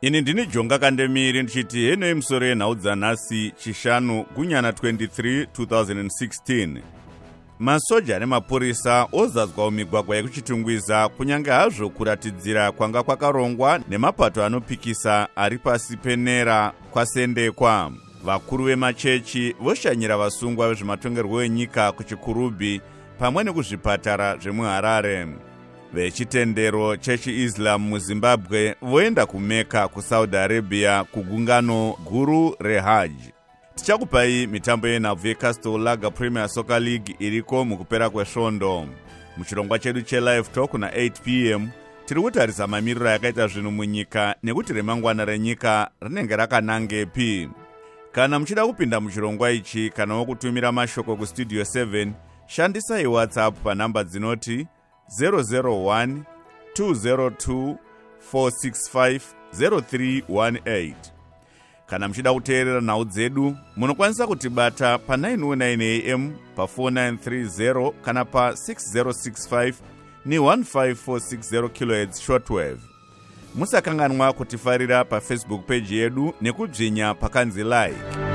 Ini ndini Jonga Kandemiri ndichiti heno imusoro yenhau dzanhasi chishanu gunyana 23 2016. Masoja nemapurisa ozadzwa mumigwagwa yekuchitungwiza kunyange hazvo kuratidzira kwanga kwakarongwa nemapato anopikisa ari pasi penera kwasendekwa. Vakuru vemachechi voshanyira vasungwa vezvematongerwo enyika kuchikurubhi pamwe nekuzvipatara zvemuHarare. Vechitendero chechiIslam muZimbabwe voenda kuMecca kuSaudi Arabia kugungano guru reHajj. Tichakupai mitambo yenhabvu yeCastle Lager Premier Soccer League iriko mukupera kwesvondo. Muchirongwa chedu chelive talk na 8 p.m. tiri kutarisa mamiriro yakaita zvinhu munyika nekuti remangwana renyika rinenge rakanangepi. Kana muchida kupinda muchirongwa ichi kana kutumira mashoko kustudio 7, shandisai WhatsApp panhamba dzinoti 001 202 465 0318. Kana muchida kuteerera nhau dzedu, munokwanisa kutibata pa 909 AM, pa 4930 kana pa 6065 ni 15460 kHz shortwave. Musakanganwa kutifarira pa Facebook page yedu nekubvinya pakanzi like.